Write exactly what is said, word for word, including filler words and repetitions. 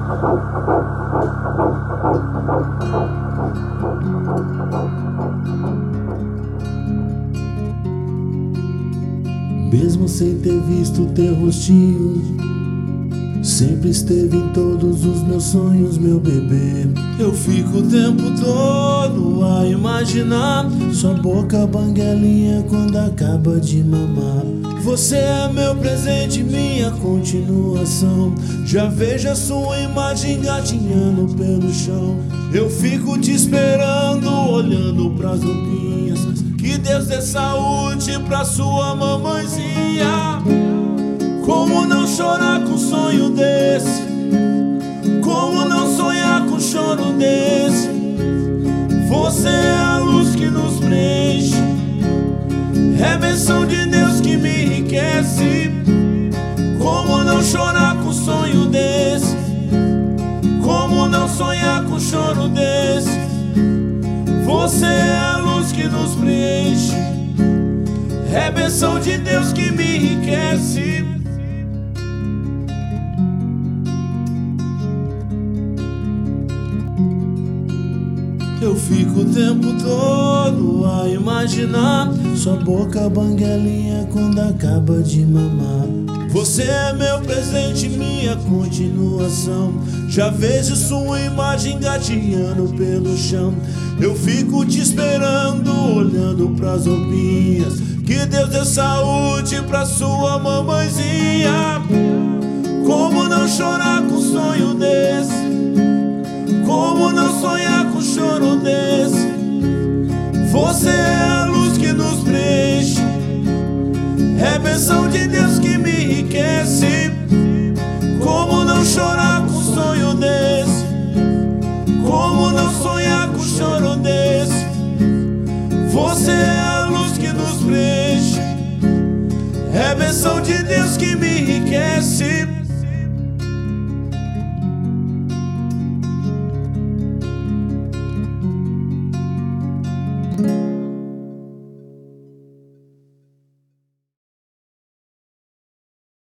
Mesmo sem ter visto teu rostinho, sempre esteve em todos os meus sonhos, meu bebê. Eu fico o tempo todo a imaginar sua boca banguelinha quando acaba de mamar. Você é meu presente, minha continuação. Já vejo a sua imagem gatinhando pelo chão. Eu fico te esperando, olhando pras roupinhas. Que Deus dê saúde pra sua mamãezinha. Como não chorar com um sonho desse? Como não sonhar com um choro desse? Você é a luz que nos preenche, é bênção de Deus que me enriquece. Como não chorar com um sonho desse? Como não sonhar com um choro desse? Você é a luz que nos preenche, é bênção de Deus que me enriquece. Eu fico o tempo todo a imaginar sua boca banguelinha quando acaba de mamar. Você é meu presente, minha continuação. Já vejo sua imagem gatinhando pelo chão. Eu fico te esperando, olhando pras roupinhas. Que Deus dê saúde pra sua mamãezinha. Como não chorar com um sonho desse? Como não sonhar com um choro desse? Você é a luz que nos preenche, é bênção de Deus que me enriquece. Como não chorar com um sonho desse? Como não sonhar com um choro desse? Você é a luz que nos preenche, é bênção de Deus que me